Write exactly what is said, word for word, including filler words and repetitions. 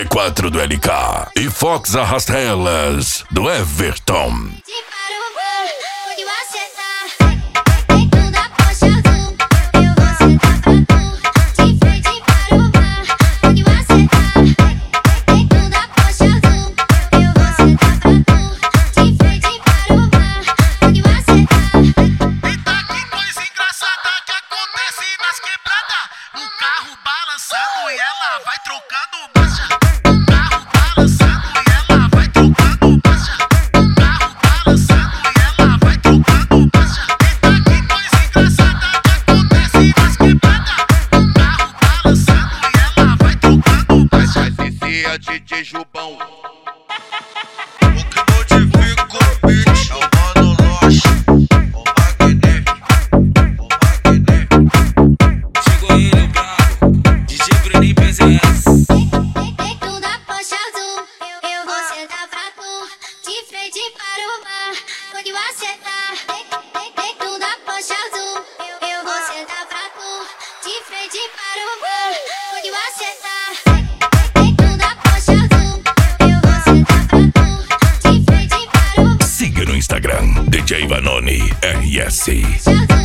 D quatro do L K e Fox arrasta elas do Everton. E ela vai trocando marcha. O carro balançando e ela vai trocando marcha. O carro balançando e ela vai trocando marcha. Eita, que coisa engraçada que acontece nas quebradas. O carro balançando e ela vai trocando marcha. Esse é D J Jubão. O que modifica o beat é o Mano Loche, o Magné, o Magné. Chegou ele, o brabo, D J Bruninho P Z S. Dentro da Porsche azul, eu, eu vou sentar pra tu, de frente para o mar, onde eu acertar. Dentro da Porsche azul, eu, eu vou sentar pra tu, de frente para o mar, onde eu acertar. Dentro da Porsche azul, eu vou sentar pra tu, de frente para o mar. Siga no Instagram D J Vanoni R S. Azul.